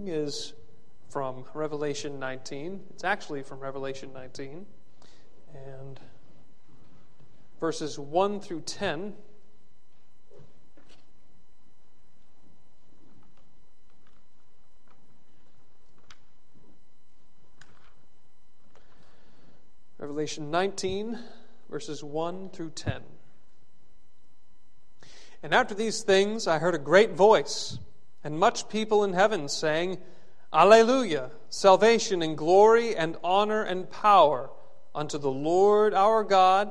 reading is from Revelation 19. It's actually from Revelation 19. And verses 1 through 10. Revelation 19, verses 1 through 10. And after these things I heard a great voice, and much people in heaven saying, Alleluia! Salvation and glory and honor and power unto the Lord our God,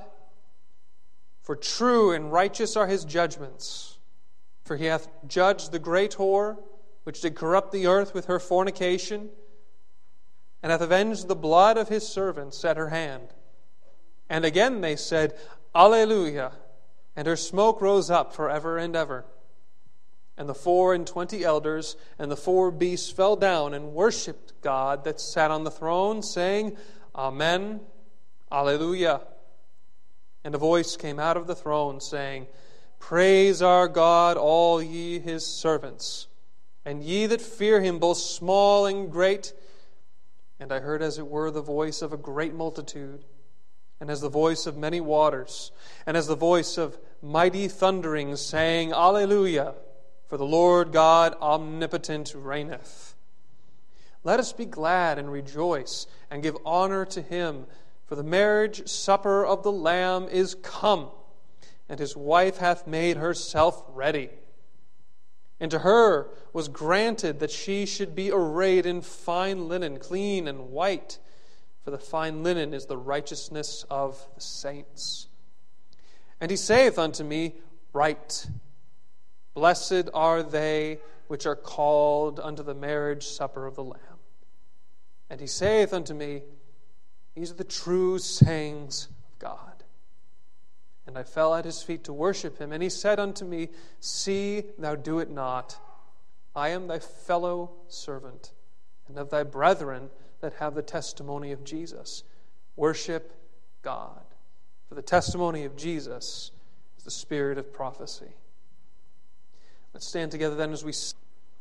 for true and righteous are his judgments. For he hath judged the great whore, which did corrupt the earth with her fornication, and hath avenged the blood of his servants at her hand. And again they said, Alleluia! And her smoke rose up forever and ever. And the 24 elders and the 4 beasts fell down and worshipped God that sat on the throne, saying, Amen, Alleluia. And a voice came out of the throne, saying, Praise our God, all ye his servants, and ye that fear him, both small and great. And I heard as it were the voice of a great multitude, and as the voice of many waters, and as the voice of mighty thunderings, saying, Alleluia, for the Lord God omnipotent reigneth. Let us be glad and rejoice, and give honor to him, for the marriage supper of the Lamb is come, and his wife hath made herself ready. And to her was granted that she should be arrayed in fine linen, clean and white, for the fine linen is the righteousness of the saints. And he saith unto me, Write, Blessed are they which are called unto the marriage supper of the Lamb. And he saith unto me, These are the true sayings of God. And I fell at his feet to worship him. And he said unto me, See, thou do it not. I am thy fellow servant, and of thy brethren that have the testimony of Jesus. Worship God. For the testimony of Jesus is the spirit of prophecy. Let's stand together then as we sing.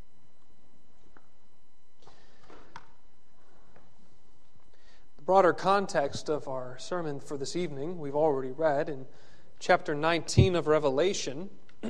The broader context of our sermon for this evening we've already read in chapter 19 of Revelation.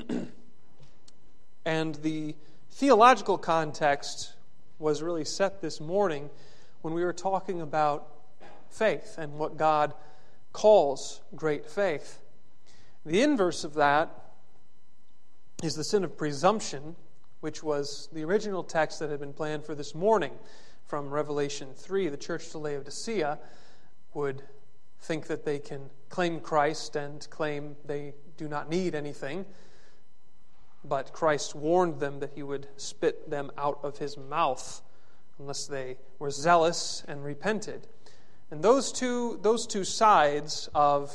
And the theological context was really set this morning when we were talking about faith and what God calls great faith. The inverse of that is the sin of presumption, which was the original text that had been planned for this morning from Revelation 3. The church to Laodicea would think that they can claim Christ and claim they do not need anything, but Christ warned them that he would spit them out of his mouth unless they were zealous and repented. And those two sides of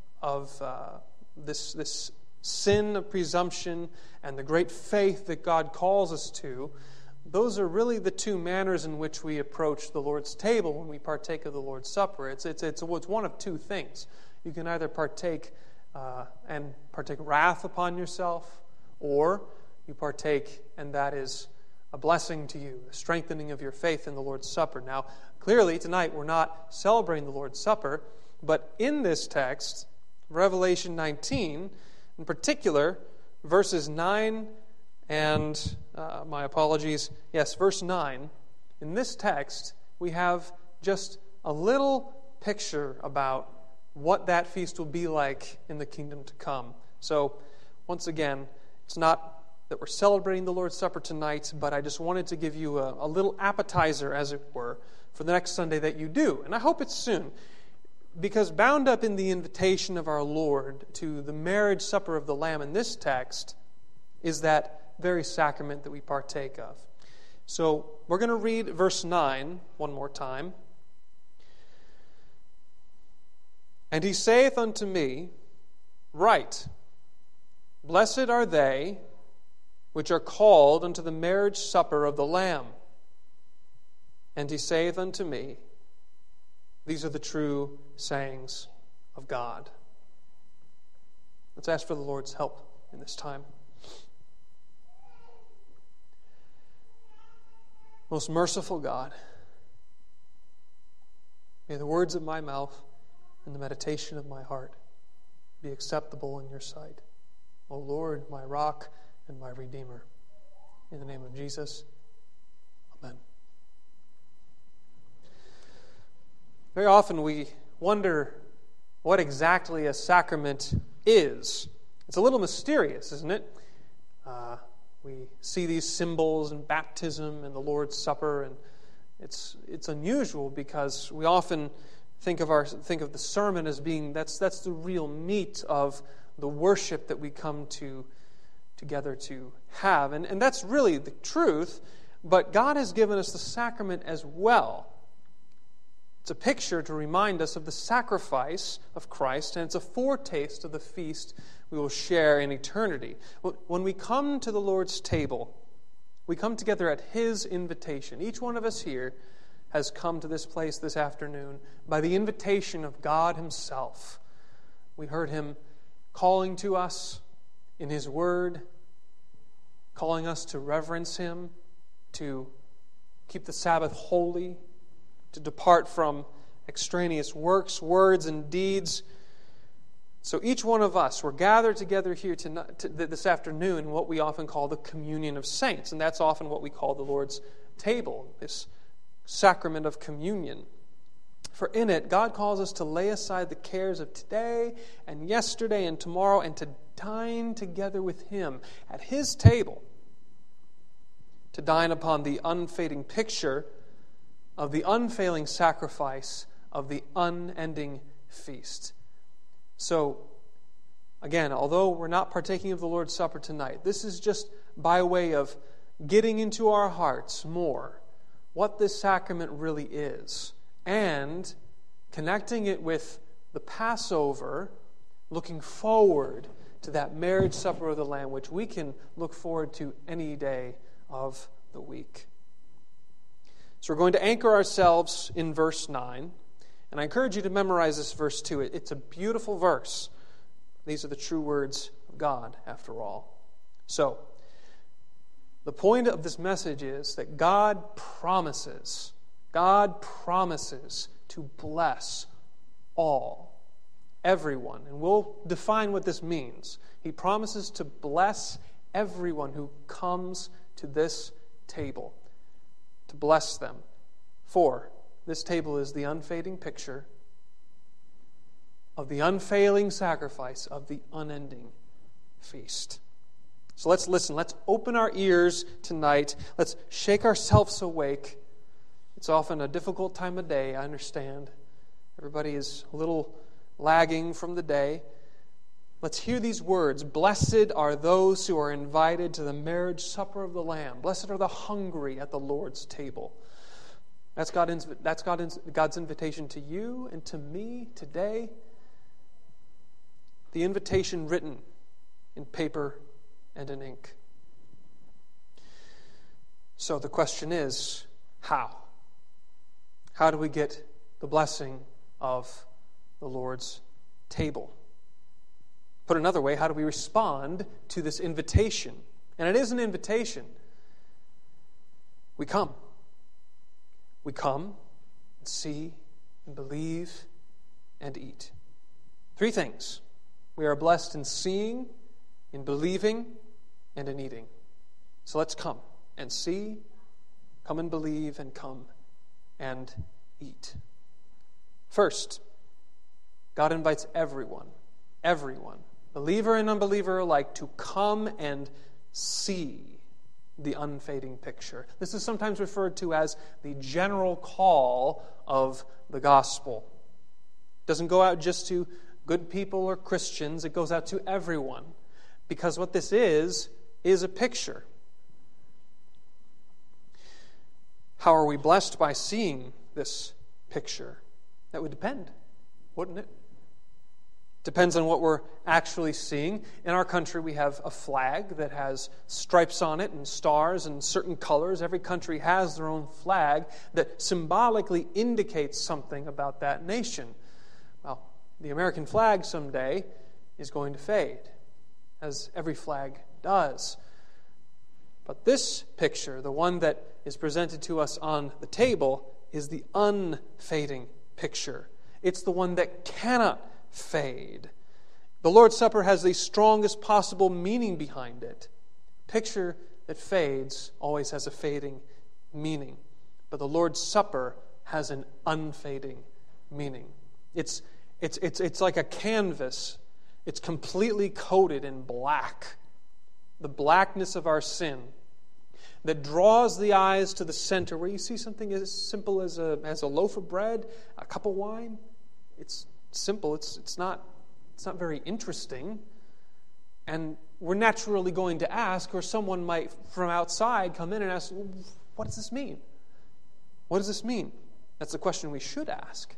this sin of presumption and the great faith that God calls us to, those are really the two manners in which we approach the Lord's table when we partake of the Lord's Supper. It's one of two things. You can either partake wrath upon yourself, or you partake, and that is a blessing to you, a strengthening of your faith in the Lord's Supper. Now, clearly tonight we're not celebrating the Lord's Supper, but in this text, Revelation 19, in particular, verses 9 and, verse 9, in this text, we have just a little picture about what that feast will be like in the kingdom to come. So, once again, it's not that we're celebrating the Lord's Supper tonight, but I just wanted to give you a little appetizer, as it were, for the next Sunday that you do. And I hope it's soon, because bound up in the invitation of our Lord to the marriage supper of the Lamb in this text is that very sacrament that we partake of. So we're going to read verse 9 one more time. And he saith unto me, Write, Blessed are they which are called unto the marriage supper of the Lamb. And he saith unto me, These are the true sayings of God. Let's ask for the Lord's help in this time. Most merciful God, may the words of my mouth and the meditation of my heart be acceptable in your sight. O Lord, my rock and my redeemer. In the name of Jesus, amen. Very often we wonder what exactly a sacrament is. It's a little mysterious, isn't it? We see these symbols in baptism and the Lord's Supper, and it's unusual because we often think of the sermon as being that's the real meat of the worship that we come together to have, and that's really the truth. But God has given us the sacrament as well. It's a picture to remind us of the sacrifice of Christ, and it's a foretaste of the feast we will share in eternity. When we come to the Lord's table, we come together at His invitation. Each one of us here has come to this place this afternoon by the invitation of God Himself. We heard Him calling to us in His Word, calling us to reverence Him, to keep the Sabbath holy, to depart from extraneous works, words, and deeds. So each one of us, we're gathered together here this afternoon in what we often call the communion of saints, and that's often what we call the Lord's table, this sacrament of communion. For in it, God calls us to lay aside the cares of today and yesterday and tomorrow and to dine together with Him at His table, to dine upon the unfading picture of the unfailing sacrifice of the unending feast. So, again, although we're not partaking of the Lord's Supper tonight, this is just by way of getting into our hearts more what this sacrament really is, and connecting it with the Passover, looking forward to that marriage supper of the Lamb, which we can look forward to any day of the week. So we're going to anchor ourselves in verse 9. And I encourage you to memorize this verse too. It's a beautiful verse. These are the true words of God, after all. So, the point of this message is that God promises to bless all, everyone. And we'll define what this means. He promises to bless everyone who comes to this table, to bless them. For this table is the unfading picture of the unfailing sacrifice of the unending feast. So let's listen. Let's open our ears tonight. Let's shake ourselves awake. It's often a difficult time of day, I understand. Everybody is a little lagging from the day. Let's hear these words. Blessed are those who are invited to the marriage supper of the Lamb. Blessed are the hungry at the Lord's table. That's God's invitation to you and to me today. The invitation written in paper and in ink. So the question is, how? How do we get the blessing of the Lord's table? Put another way, how do we respond to this invitation? And it is an invitation. We come. We come and see and believe and eat. 3 things. We are blessed in seeing, in believing, and in eating. So let's come and see, come and believe, and come and eat. First, God invites everyone, believer and unbeliever alike, to come and see the unfading picture. This is sometimes referred to as the general call of the gospel. It doesn't go out just to good people or Christians. It goes out to everyone. Because what this is a picture. How are we blessed by seeing this picture? That would depend, wouldn't it? Depends on what we're actually seeing. In our country, we have a flag that has stripes on it and stars and certain colors. Every country has their own flag that symbolically indicates something about that nation. Well, the American flag someday is going to fade, as every flag does. But this picture, the one that is presented to us on the table is the unfading picture. It's the one that cannot fade. The Lord's Supper has the strongest possible meaning behind it. Picture that fades always has a fading meaning. But the Lord's Supper has an unfading meaning. It's like a canvas. It's completely coated in black. The blackness of our sin that draws the eyes to the center, where you see something as simple as a loaf of bread, a cup of wine. It's simple. It's not very interesting. And we're naturally going to ask, or someone might from outside come in and ask, what does this mean? What does this mean? That's the question we should ask.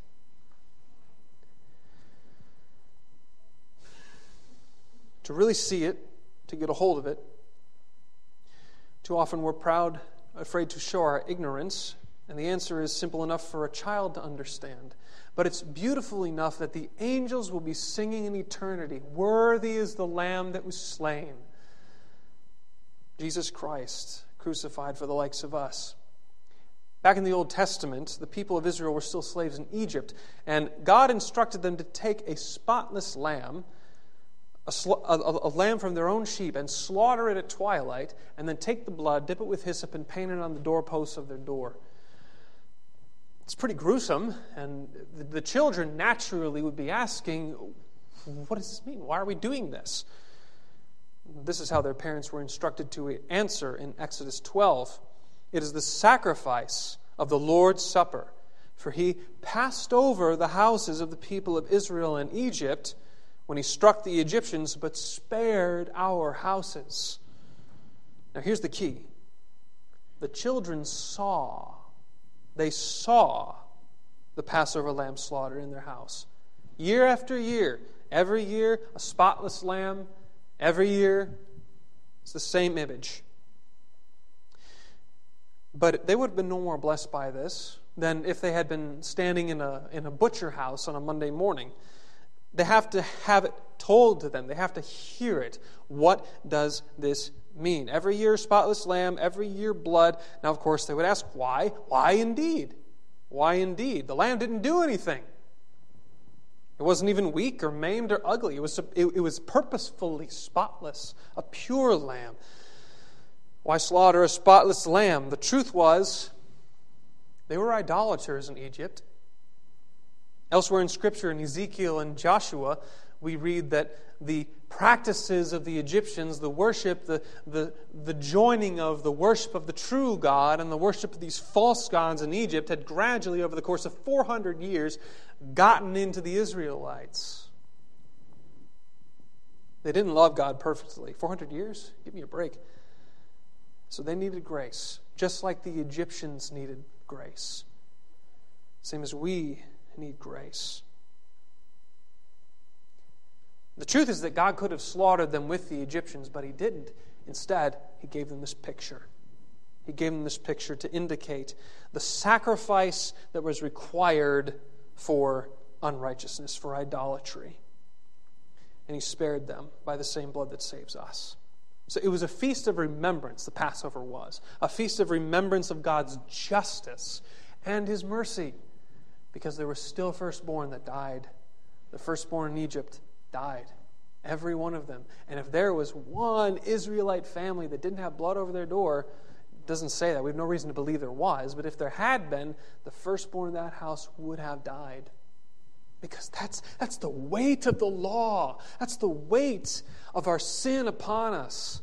To really see it, to get a hold of it, too often we're proud, afraid to show our ignorance, and the answer is simple enough for a child to understand. But it's beautiful enough that the angels will be singing in eternity, "Worthy is the Lamb that was slain." Jesus Christ, crucified for the likes of us. Back in the Old Testament, the people of Israel were still slaves in Egypt, and God instructed them to take a spotless lamb, a lamb from their own sheep, and slaughter it at twilight, and then take the blood, dip it with hyssop, and paint it on the doorposts of their door. It's pretty gruesome, and the children naturally would be asking, what does this mean? Why are we doing this? This is how their parents were instructed to answer in Exodus 12. It is the sacrifice of the Lord's Supper, for he passed over the houses of the people of Israel and Egypt when he struck the Egyptians, but spared our houses. Now here's the key. The children saw the Passover lamb slaughtered in their house. Year after year, every year, a spotless lamb, every year, it's the same image. But they would have been no more blessed by this than if they had been standing in a butcher house on a Monday morning. They have to have it told to them. They have to hear it. What does this mean? Every year, spotless lamb, every year, blood. Now, of course, they would ask, why? Why indeed? Why indeed? The lamb didn't do anything. It wasn't even weak or maimed or ugly. It was purposefully spotless, a pure lamb. Why slaughter a spotless lamb? The truth was, they were idolaters in Egypt. Elsewhere in Scripture, in Ezekiel and Joshua, we read that the practices of the Egyptians, the worship, the joining of the worship of the true God and the worship of these false gods in Egypt had gradually, over the course of 400 years, gotten into the Israelites. They didn't love God perfectly. 400 years? Give me a break. So they needed grace, just like the Egyptians needed grace. Same as we need grace. The truth is that God could have slaughtered them with the Egyptians, but he didn't. Instead, he gave them this picture. He gave them this picture to indicate the sacrifice that was required for unrighteousness, for idolatry. And he spared them by the same blood that saves us. So it was a feast of remembrance, the Passover was. A feast of remembrance of God's justice and his mercy. Because there was still firstborn that died. The firstborn in Egypt died. Every one of them. And if there was one Israelite family that didn't have blood over their door, it doesn't say that. We have no reason to believe there was. But if there had been, the firstborn in that house would have died. Because that's the weight of the law. That's the weight of our sin upon us.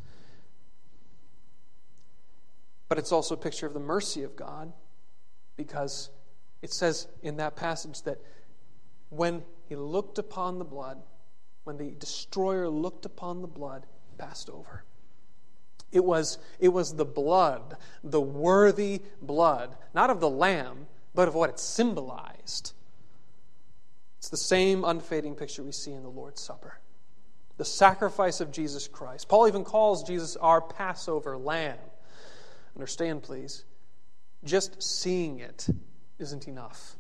But it's also a picture of the mercy of God. Because it says in that passage that when he looked upon the blood, when the destroyer looked upon the blood, he passed over. It was the blood, the worthy blood, not of the lamb, but of what it symbolized. It's the same unfading picture we see in the Lord's Supper. The sacrifice of Jesus Christ. Paul even calls Jesus our Passover lamb. Understand, please, just seeing it isn't enough.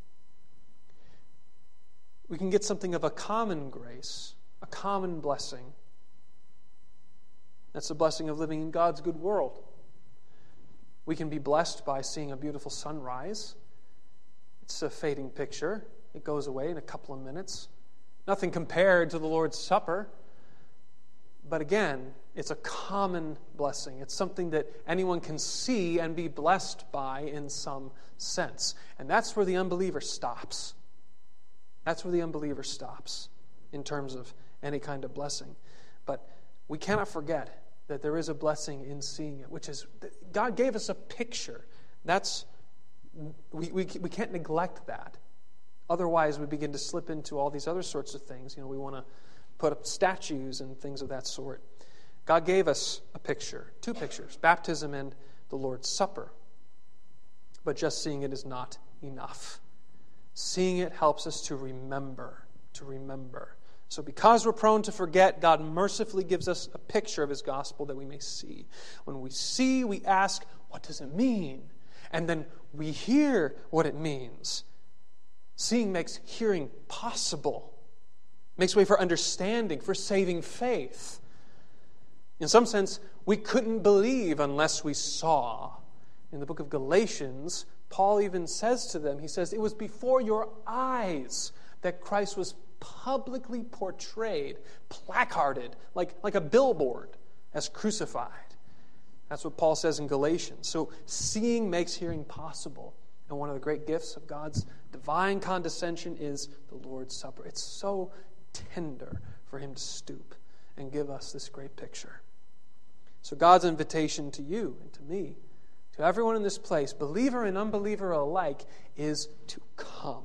We can get something of a common grace, a common blessing. That's the blessing of living in God's good world. We can be blessed by seeing a beautiful sunrise. It's a fading picture. It goes away in a couple of minutes. Nothing compared to the Lord's Supper. But again, it's a common blessing. It's something that anyone can see and be blessed by in some sense. And that's where the unbeliever stops. That's where the unbeliever stops in terms of any kind of blessing. But we cannot forget that there is a blessing in seeing it, which is, God gave us a picture. We can't neglect that. Otherwise, we begin to slip into all these other sorts of things. We want to put up statues and things of that sort. God gave us a picture, two pictures, baptism and the Lord's Supper. But just seeing it is not enough. Seeing it helps us to remember. So because we're prone to forget, God mercifully gives us a picture of His gospel that we may see. When we see, we ask, what does it mean? And then we hear what it means. Seeing makes hearing possible. Makes way for understanding, for saving faith. In some sense, we couldn't believe unless we saw. In the book of Galatians, Paul even says to them, he says, it was before your eyes that Christ was publicly portrayed, placarded, like a billboard, as crucified. That's what Paul says in Galatians. So seeing makes hearing possible. And one of the great gifts of God's divine condescension is the Lord's Supper. It's so tender for Him to stoop and give us this great picture. So God's invitation to you and to me, to everyone in this place, believer and unbeliever alike, is to come.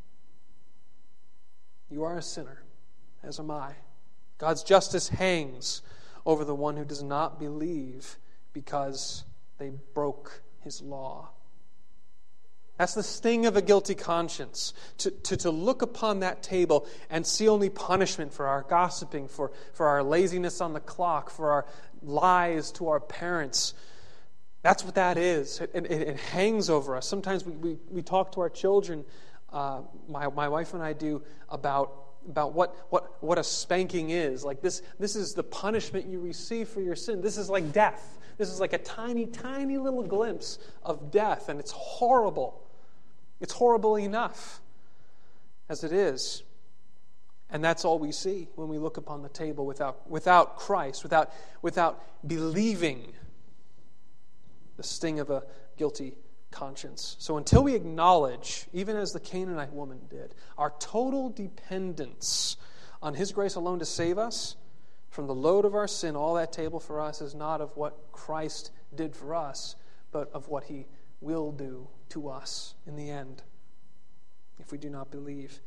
You are a sinner, as am I. God's justice hangs over the one who does not believe because they broke His law. That's the sting of a guilty conscience, to look upon that table and see only punishment for our gossiping, for our laziness on the clock, for our lies to our parents. That's what that is. It hangs over us. Sometimes we talk to our children, my wife and I do, about what a spanking is. Like this is the punishment you receive for your sin. This is like death. This is like a tiny, tiny little glimpse of death, and it's horrible. It's horrible enough as it is. And that's all we see when we look upon the table without Christ, without believing the sting of a guilty conscience. So until we acknowledge, even as the Canaanite woman did, our total dependence on His grace alone to save us from the load of our sin, all that table for us is not of what Christ did for us, but of what He will do to us in the end if we do not believe.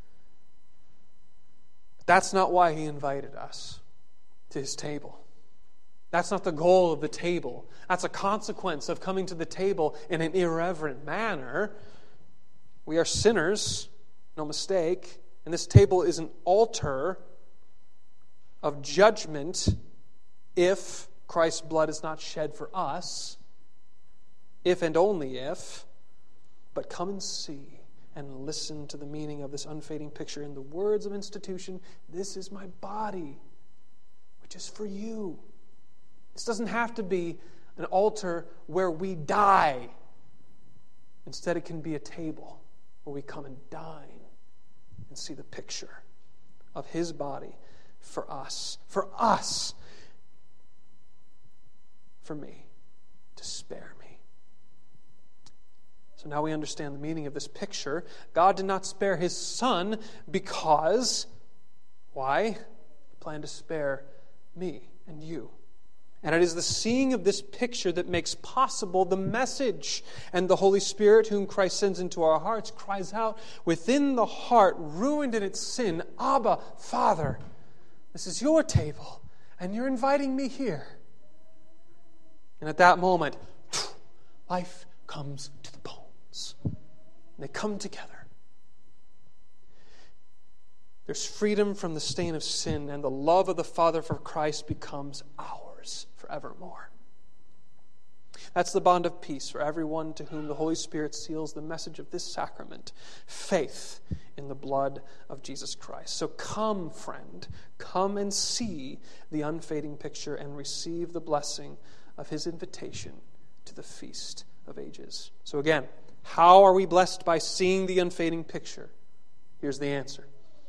But that's not why He invited us to His table. That's not the goal of the table. That's a consequence of coming to the table in an irreverent manner. We are sinners, no mistake, and this table is an altar of judgment if Christ's blood is not shed for us, if and only if. But come and see and listen to the meaning of this unfading picture in the words of institution. This is my body, which is for you. This doesn't have to be an altar where we die. Instead, it can be a table where we come and dine and see the picture of His body for us, for me, to spare me. So now we understand the meaning of this picture. God did not spare His Son because, why? He planned to spare me and you. And it is the seeing of this picture that makes possible the message. And the Holy Spirit, whom Christ sends into our hearts, cries out within the heart, ruined in its sin, Abba, Father, this is your table, and you're inviting me here. And at that moment, life comes to the bones. And they come together. There's freedom from the stain of sin, and the love of the Father for Christ becomes ours forevermore. That's the bond of peace for everyone to whom the Holy Spirit seals the message of this sacrament, faith in the blood of Jesus Christ. So come, friend, come and see the unfading picture and receive the blessing of His invitation to the the Feast of Ages. So again, how are we blessed by seeing the unfading picture? Here's the answer.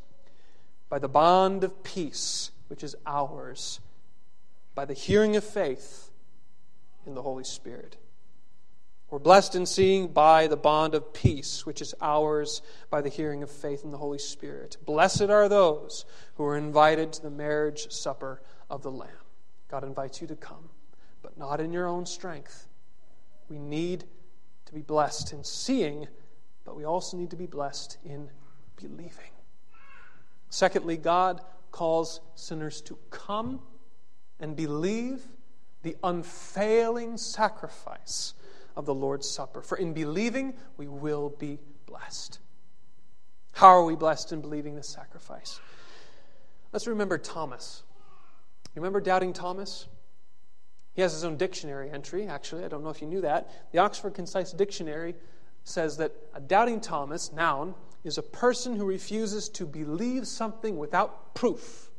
By the bond of peace, which is ours, by the hearing of faith in the Holy Spirit. We're blessed in seeing by the bond of peace, which is ours by the hearing of faith in the Holy Spirit. Blessed are those who are invited to the marriage supper of the Lamb. God invites you to come, but not in your own strength. We need to be blessed in seeing, but we also need to be blessed in believing. Secondly, God calls sinners to come and believe the unfailing sacrifice of the Lord's Supper. For in believing, we will be blessed. How are we blessed in believing this sacrifice? Let's remember Thomas. You remember doubting Thomas? He has his own dictionary entry, actually. I don't know if you knew that. The Oxford Concise Dictionary says that a doubting Thomas, noun, is a person who refuses to believe something without proof.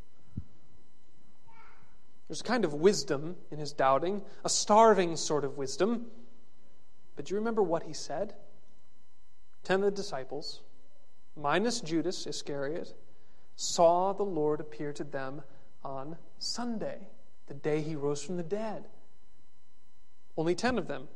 There's a kind of wisdom in his doubting, a starving sort of wisdom. But do you remember what he said? 10 of the disciples, minus Judas Iscariot, saw the Lord appear to them on Sunday, the day he rose from the dead. Only 10 of them.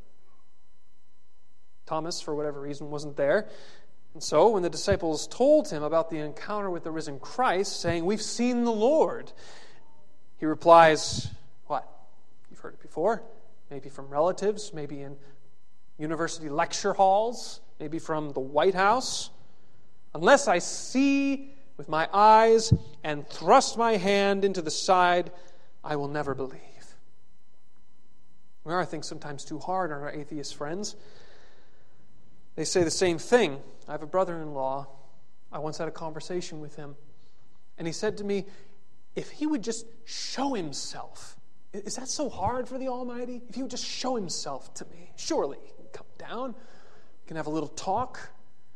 Thomas, for whatever reason, wasn't there. And so when the disciples told him about the encounter with the risen Christ, saying, "We've seen the Lord," he replies, what? You've heard it before. Maybe from relatives, maybe in university lecture halls, maybe from the White House. "Unless I see with my eyes and thrust my hand into the side, I will never believe." We are, I think, sometimes too hard on our atheist friends. They say the same thing. I have a brother-in-law. I once had a conversation with him, and he said to me, if he would just show himself, is that so hard for the Almighty? If he would just show himself to me, surely he can come down, we can have a little talk.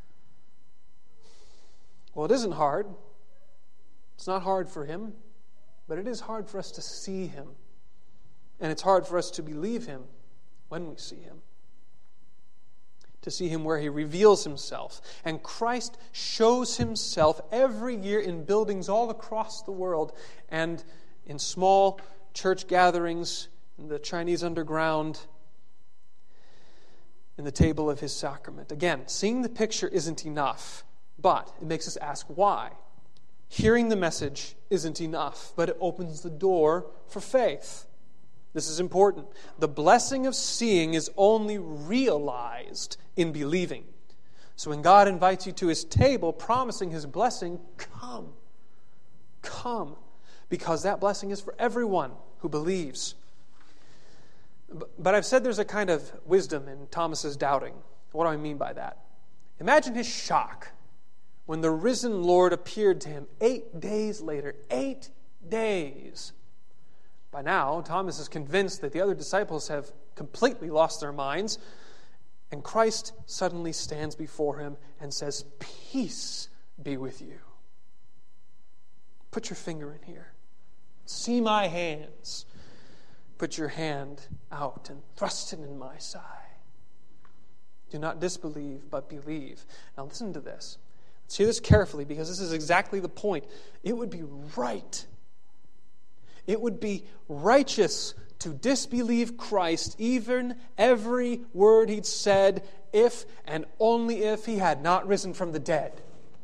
Well, it isn't hard. It's not hard for him, but it is hard for us to see him. And it's hard for us to believe him when we see him. To see him where he reveals himself. And Christ shows himself every year in buildings all across the world and in small church gatherings, in the Chinese underground, in the table of his sacrament. Again, seeing the picture isn't enough, but it makes us ask why. Hearing the message isn't enough, but it opens the door for faith. This is important. The blessing of seeing is only realized in believing. So when God invites you to his table, promising his blessing, come. Come. Because that blessing is for everyone who believes. But I've said there's a kind of wisdom in Thomas's doubting. What do I mean by that? Imagine his shock when the risen Lord appeared to him 8 days later. 8 days. By now, Thomas is convinced that the other disciples have completely lost their minds, and Christ suddenly stands before him and says, "Peace be with you. Put your finger in here. See my hands. Put your hand out and thrust it in my side. Do not disbelieve, but believe." Now listen to this. Let's hear this carefully, because this is exactly the point. It would be right. It would be righteous to disbelieve Christ, even every word he'd said, if and only if he had not risen from the dead.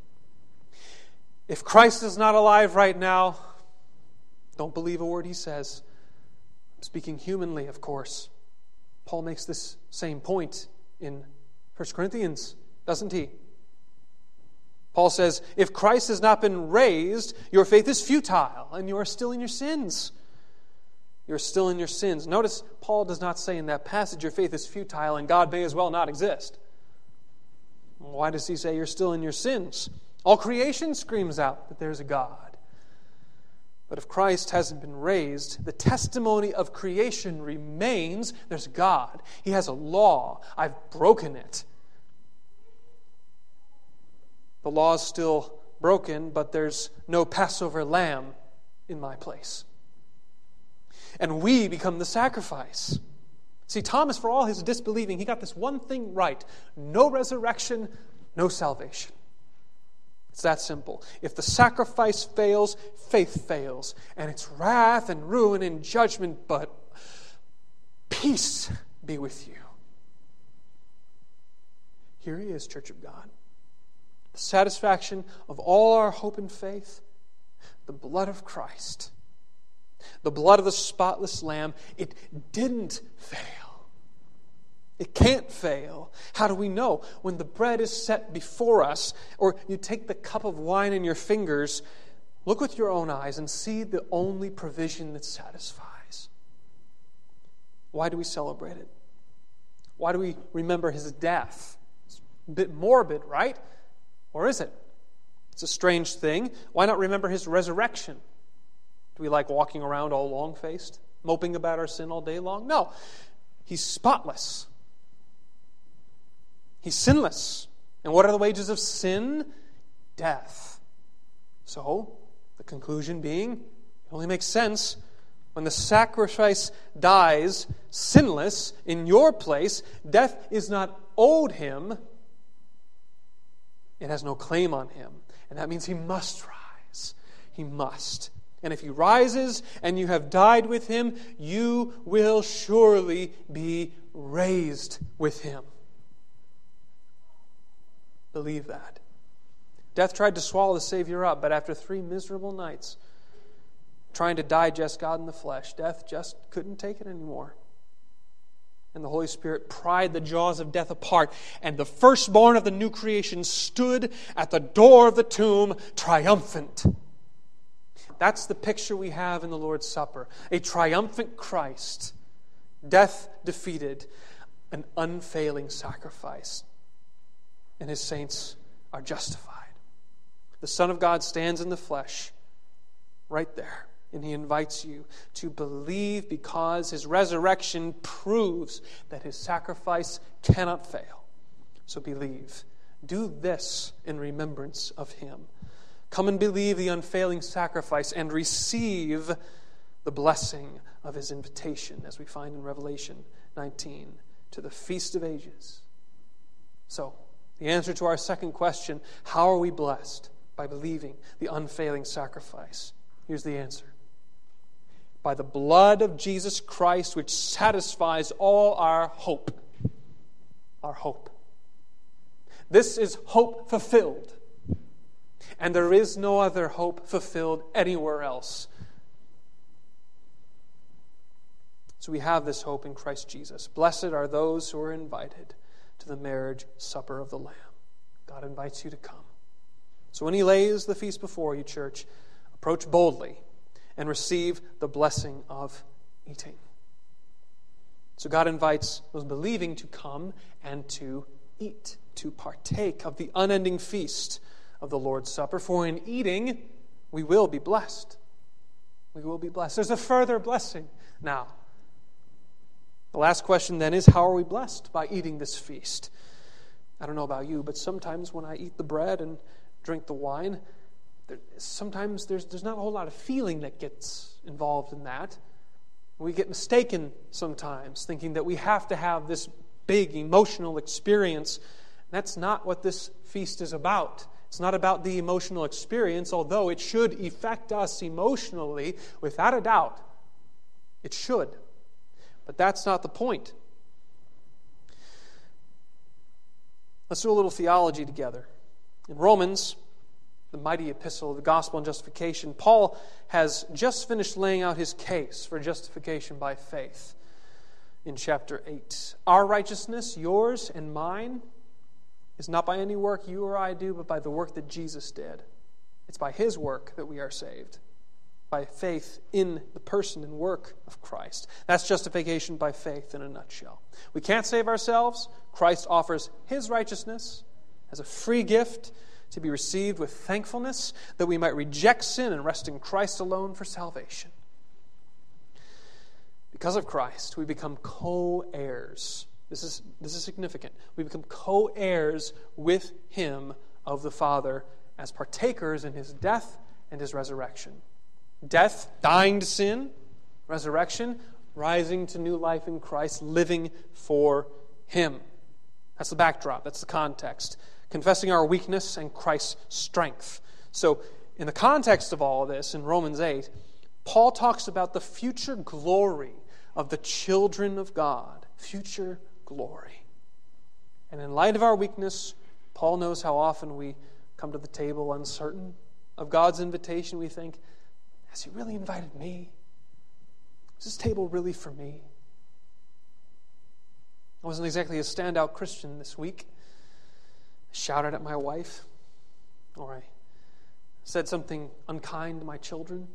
If Christ is not alive right now, don't believe a word he says. I'm speaking humanly, of course. Paul makes this same point in 1 Corinthians, doesn't he? Paul says, if Christ has not been raised, your faith is futile, and you are still in your sins. You're still in your sins. Notice, Paul does not say in that passage, your faith is futile, and God may as well not exist. Why does he say you're still in your sins? All creation screams out that there's a God. But if Christ hasn't been raised, the testimony of creation remains. There's God. He has a law. I've broken it. The law is still broken, but there's no Passover lamb in my place. And we become the sacrifice. See, Thomas, for all his disbelieving, he got this one thing right. No resurrection, no salvation. It's that simple. If the sacrifice fails, faith fails. And it's wrath and ruin and judgment, but peace be with you. Here he is, Church of God. The satisfaction of all our hope and faith, the blood of Christ. The blood of the spotless Lamb, it didn't fail. It can't fail. How do we know? When the bread is set before us, or you take the cup of wine in your fingers, look with your own eyes and see the only provision that satisfies. Why do we celebrate it? Why do we remember his death? It's a bit morbid, right? Or is it? It's a strange thing. Why not remember his resurrection? Do we like walking around all long-faced, moping about our sin all day long? No. He's spotless. He's sinless. And what are the wages of sin? Death. So, the conclusion being, it only makes sense when the sacrifice dies sinless in your place, death is not owed him. It has no claim on him. And that means he must rise. He must. And if he rises and you have died with him, you will surely be raised with him. Believe that. Death tried to swallow the Savior up, but after 3 miserable nights trying to digest God in the flesh, death just couldn't take it anymore. And the Holy Spirit pried the jaws of death apart, and the firstborn of the new creation stood at the door of the tomb triumphant. That's the picture we have in the Lord's Supper. A triumphant Christ, death defeated, an unfailing sacrifice. And his saints are justified. The Son of God stands in the flesh right there. And he invites you to believe because his resurrection proves that his sacrifice cannot fail. So believe. Do this in remembrance of him. Come and believe the unfailing sacrifice and receive the blessing of his invitation, as we find in Revelation 19, to the Feast of Ages. So, the answer to our second question, how are we blessed? By believing the unfailing sacrifice. Here's the answer. By the blood of Jesus Christ, which satisfies all our hope. Our hope. This is hope fulfilled. And there is no other hope fulfilled anywhere else. So we have this hope in Christ Jesus. Blessed are those who are invited to the marriage supper of the Lamb. God invites you to come. So when he lays the feast before you, church, approach boldly and receive the blessing of eating. So God invites those believing to come and to eat, to partake of the unending feast of the Lord's Supper. For in eating, we will be blessed. We will be blessed. There's a further blessing now. The last question then is, how are we blessed by eating this feast? I don't know about you, but sometimes when I eat the bread and drink the wine, sometimes there's not a whole lot of feeling that gets involved in that. We get mistaken sometimes, thinking that we have to have this big emotional experience. That's not what this feast is about. It's not about the emotional experience, although it should affect us emotionally, without a doubt. It should. But that's not the point. Let's do a little theology together. In Romans, the mighty epistle of the gospel and justification, Paul has just finished laying out his case for justification by faith in chapter 8. Our righteousness, yours and mine, is not by any work you or I do, but by the work that Jesus did. It's by his work that we are saved, by faith in the person and work of Christ. That's justification by faith in a nutshell. We can't save ourselves. Christ offers his righteousness as a free gift to be received with thankfulness, that we might reject sin and rest in Christ alone for salvation. Because of Christ, we become co-heirs. This is significant. We become co-heirs with him of the Father as partakers in his death and his resurrection. Death, dying to sin. Resurrection, rising to new life in Christ, living for Him. That's the backdrop. That's the context. Confessing our weakness and Christ's strength. So, in the context of all of this, in Romans 8, Paul talks about the future glory of the children of God. Future glory. And in light of our weakness, Paul knows how often we come to the table uncertain of God's invitation. We think, has He really invited me? Is this table really for me? I wasn't exactly a standout Christian this week. I shouted at my wife, or I said something unkind to my children.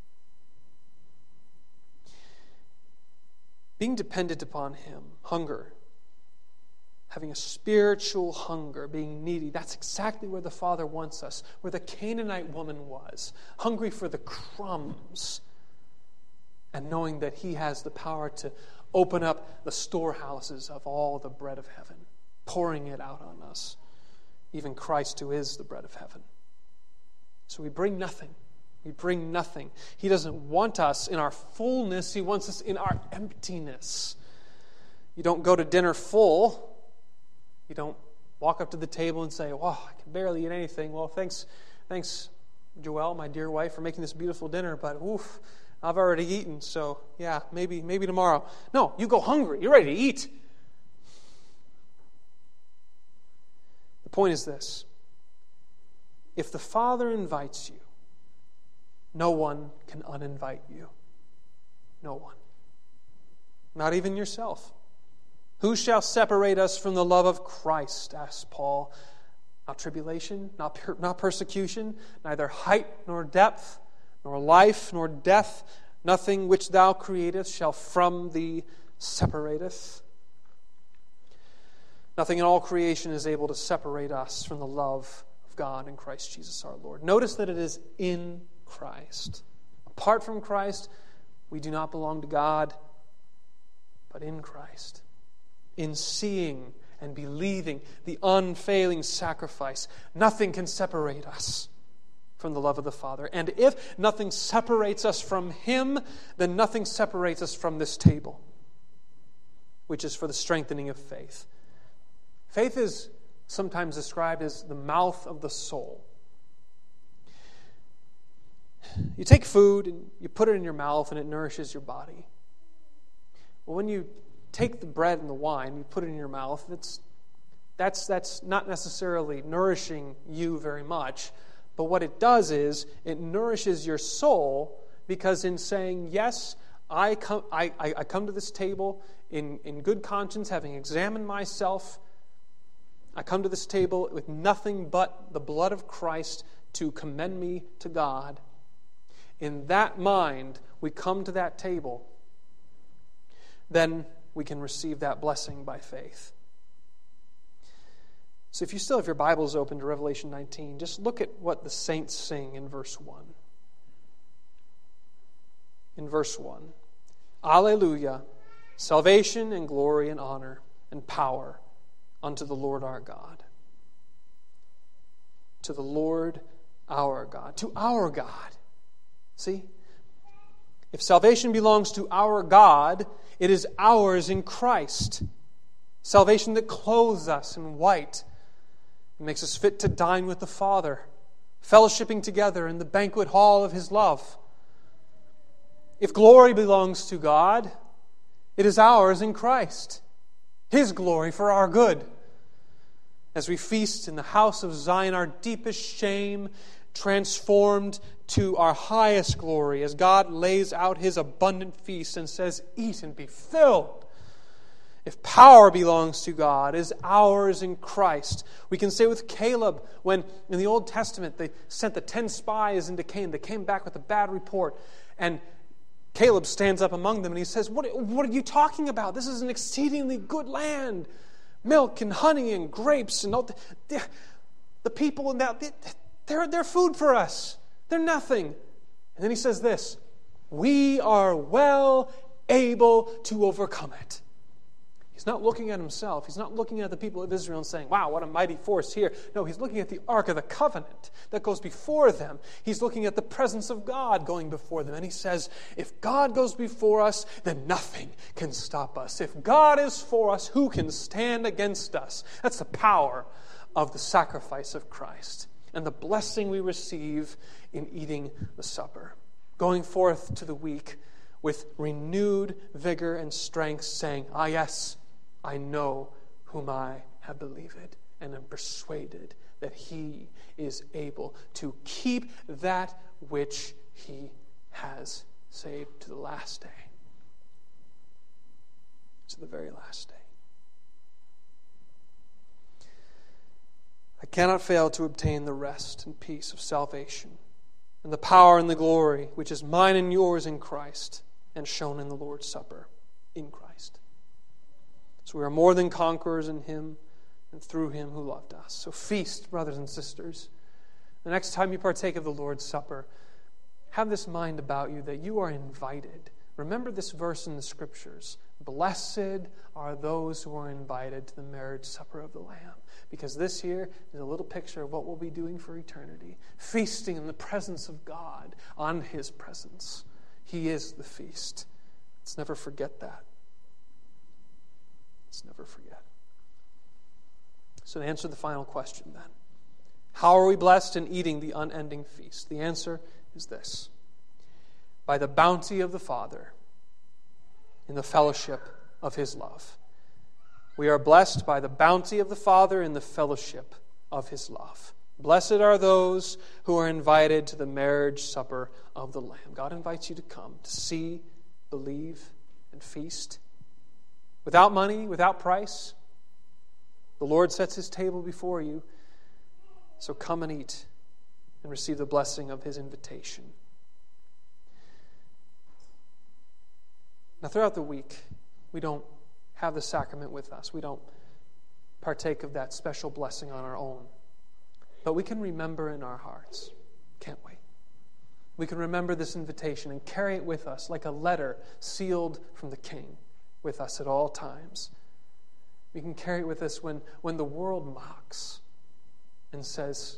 Being dependent upon Him, hunger, having a spiritual hunger, being needy, that's exactly where the Father wants us, where the Canaanite woman was, hungry for the crumbs, and knowing that He has the power to open up the storehouses of all the bread of heaven, pouring it out on us, even Christ who is the bread of heaven. So we bring nothing. We bring nothing. He doesn't want us in our fullness. He wants us in our emptiness. You don't go to dinner full. You don't walk up to the table and say, "Wow, I can barely eat anything." Well, thanks, Joelle, my dear wife, for making this beautiful dinner, but oof, I've already eaten, so yeah, maybe tomorrow. No, you go hungry. You're ready to eat. The point is this. If the Father invites you, no one can uninvite you. No one. Not even yourself. Who shall separate us from the love of Christ, asks Paul. Not tribulation, not persecution, neither height nor depth, nor life nor death. Nothing which thou createst shall from thee separateth. Nothing in all creation is able to separate us from the love of God in Christ Jesus our Lord. Notice that it is in Christ. Apart from Christ, we do not belong to God, but in Christ. In seeing and believing the unfailing sacrifice, nothing can separate us from the love of the Father. And if nothing separates us from Him, then nothing separates us from this table, which is for the strengthening of faith. Faith is sometimes described as the mouth of the soul. You take food and you put it in your mouth and it nourishes your body. Well, when you take the bread and the wine, you put it in your mouth, that's not necessarily nourishing you very much, but what it does is it nourishes your soul, because in saying, yes, I come to this table in good conscience, having examined myself. I come to this table with nothing but the blood of Christ to commend me to God. In that mind, we come to that table. Then we can receive that blessing by faith. So if you still have your Bibles open to Revelation 19, just look at what the saints sing in verse 1. In verse 1, Alleluia, salvation and glory and honor and power unto the Lord our God. To the Lord our God. To our God. See? If salvation belongs to our God, it is ours in Christ. Salvation that clothes us in white and makes us fit to dine with the Father, fellowshipping together in the banquet hall of His love. If glory belongs to God, it is ours in Christ. His glory for our good. As we feast in the house of Zion, our deepest shame transformed to our highest glory, as God lays out His abundant feast and says, "Eat and be filled." If power belongs to God, it is ours in Christ. We can say with Caleb, when in the Old Testament they sent the 10 spies into Canaan, they came back with a bad report, and Caleb stands up among them and he says, What are you talking about? This is an exceedingly good land. Milk and honey and grapes and all the people in that, they're food for us. They're nothing. And then he says this, we are well able to overcome it. He's not looking at himself. He's not looking at the people of Israel and saying, wow, what a mighty force here. No, he's looking at the Ark of the Covenant that goes before them. He's looking at the presence of God going before them. And he says, if God goes before us, then nothing can stop us. If God is for us, who can stand against us? That's the power of the sacrifice of Christ and the blessing we receive in eating the supper. Going forth to the week with renewed vigor and strength, saying, ah, yes, I know whom I have believed, and am persuaded that he is able to keep that which he has saved to the last day. To the very last day. I cannot fail to obtain the rest and peace of salvation, and the power and the glory which is mine and yours in Christ, and shown in the Lord's Supper in Christ. So we are more than conquerors in him and through him who loved us. So feast, brothers and sisters. The next time you partake of the Lord's Supper, have this mind about you that you are invited. Remember this verse in the Scriptures. Blessed are those who are invited to the marriage supper of the Lamb. Because this here is a little picture of what we'll be doing for eternity. Feasting in the presence of God, on his presence. He is the feast. Let's never forget that. Let's never forget. So to answer the final question then, how are we blessed in eating the unending feast? The answer is this: by the bounty of the Father in the fellowship of his love. We are blessed by the bounty of the Father in the fellowship of his love. Blessed are those who are invited to the marriage supper of the Lamb. God invites you to come, to see, believe, and feast. Without money, without price. The Lord sets his table before you. So come and eat and receive the blessing of his invitation. Now, throughout the week, we don't have the sacrament with us. We don't partake of that special blessing on our own. But we can remember in our hearts, can't we? We can remember this invitation and carry it with us like a letter sealed from the King with us at all times. We can carry it with us when the world mocks and says,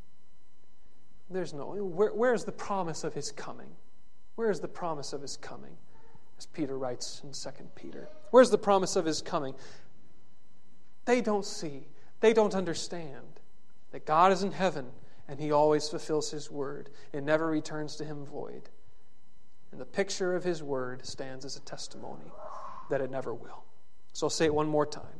where's the promise of his coming? Where is the promise of his coming? As Peter writes in 2 Peter. Where's the promise of his coming? They don't see. They don't understand that God is in heaven and he always fulfills his word. It never returns to him void. And the picture of his word stands as a testimony that it never will. So I'll say it one more time.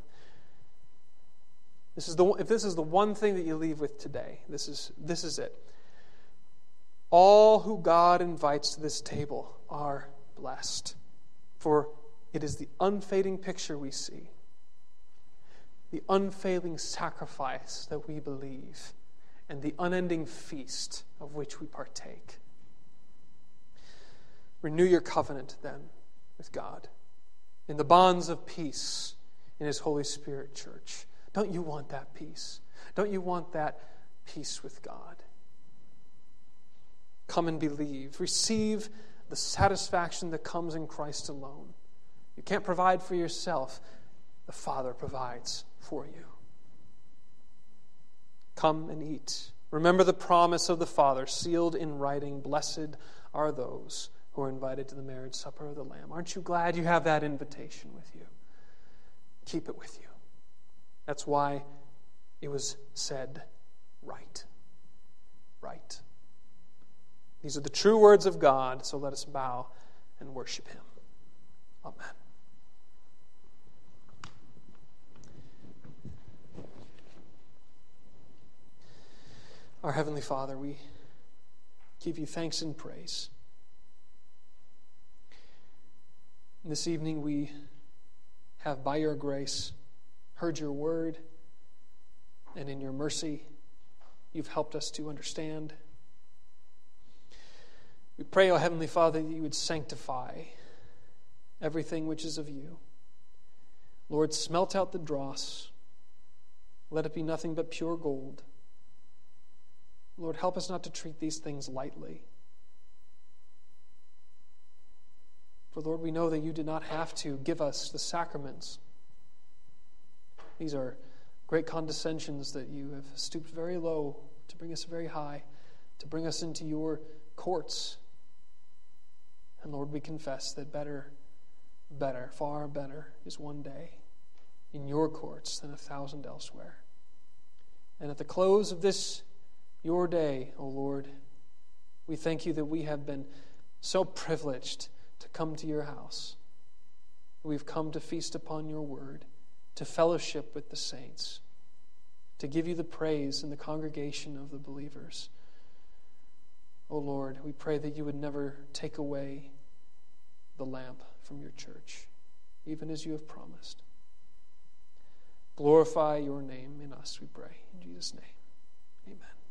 If this is the one thing that you leave with today, this is it. All who God invites to this table are blessed. For it is the unfading picture we see, the unfailing sacrifice that we believe, and the unending feast of which we partake. Renew your covenant, then, with God in the bonds of peace in his Holy Spirit church. Don't you want that peace? Don't you want that peace with God? Come and believe. Receive the satisfaction that comes in Christ alone. You can't provide for yourself. The Father provides for you. Come and eat. Remember the promise of the Father, sealed in writing. Blessed are those who are invited to the marriage supper of the Lamb. Aren't you glad you have that invitation with you? Keep it with you. That's why it was said right. Right. These are the true words of God, so let us bow and worship him. Amen. Our Heavenly Father, we give you thanks and praise. This evening we have, by your grace, heard your word, and in your mercy, you've helped us to understand. We pray, O Heavenly Father, that you would sanctify everything which is of you. Lord, smelt out the dross. Let it be nothing but pure gold. Lord, help us not to treat these things lightly. For, Lord, we know that you did not have to give us the sacraments These are great condescensions that you have stooped very low to bring us very high, to bring us into your courts. And Lord, we confess that better, far better is one day in your courts than 1,000 elsewhere. And at the close of this, your day, O Lord, we thank you that we have been so privileged to come to your house. We've come to feast upon your word, to fellowship with the saints, to give you the praise in the congregation of the believers. O Lord, we pray that you would never take away the lamp from your church, even as you have promised. Glorify your name in us, we pray. In Jesus' name, amen.